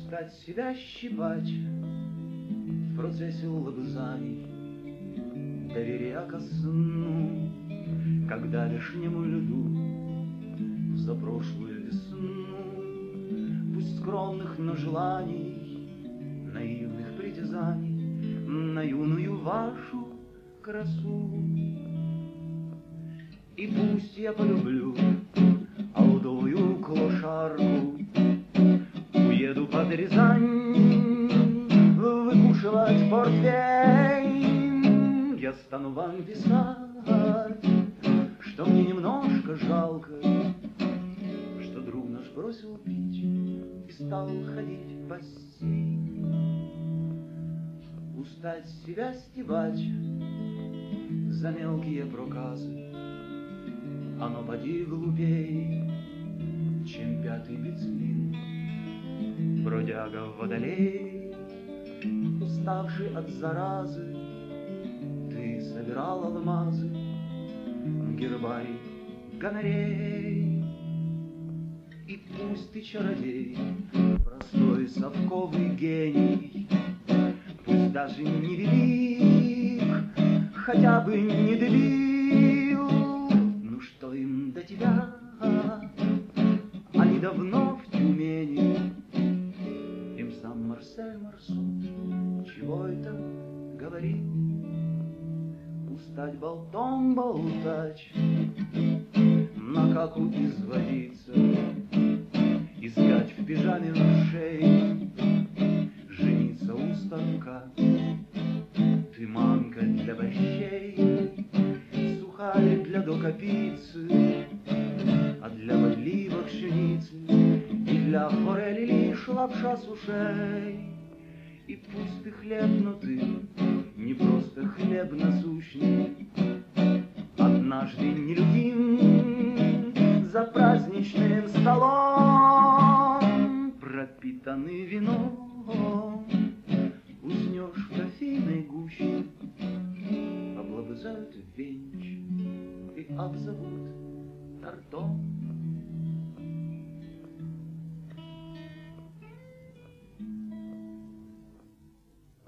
Устать себя щипать в процессе лобзаний, доверия ко сну, когда вишнему льду за прошлую весну. Пусть скромных, но желаний, наивных притязаний на юную вашу красу. И пусть я полюблю алдовую клошарку, уеду под Рязань выкушивать портвейн. Я стану вам писать, что мне немножко жалко, что друг наш бросил пить и стал ходить в бассейн. Устать себя стебать за мелкие проказы, оно поди глупей, чем пятый бицлин. Бродяга-водолей, уставший от заразы, ты собирал алмазы, гербарий гонорей. И пусть ты чародей, простой совковый гений, пусть даже не велик, хотя бы не дебил. Ну что им до тебя? Они давно в Тюмени. Им сам Марсель Марсо чего это говорит? Устать болтом болтать, на каку изводиться, искать в пижаме мышей, жениться у станка. Ты манка для борщей, сухарь для докопицы, а для подливок пшеницы и для форели лишь лапша с ушей. И пусть ты хлеб, но ты не просто хлеб насущный, однажды нелюдим за праздничным столом, пропитанный вином, уснешь в кофейной гуще, облобызают венч и обзовут тортом.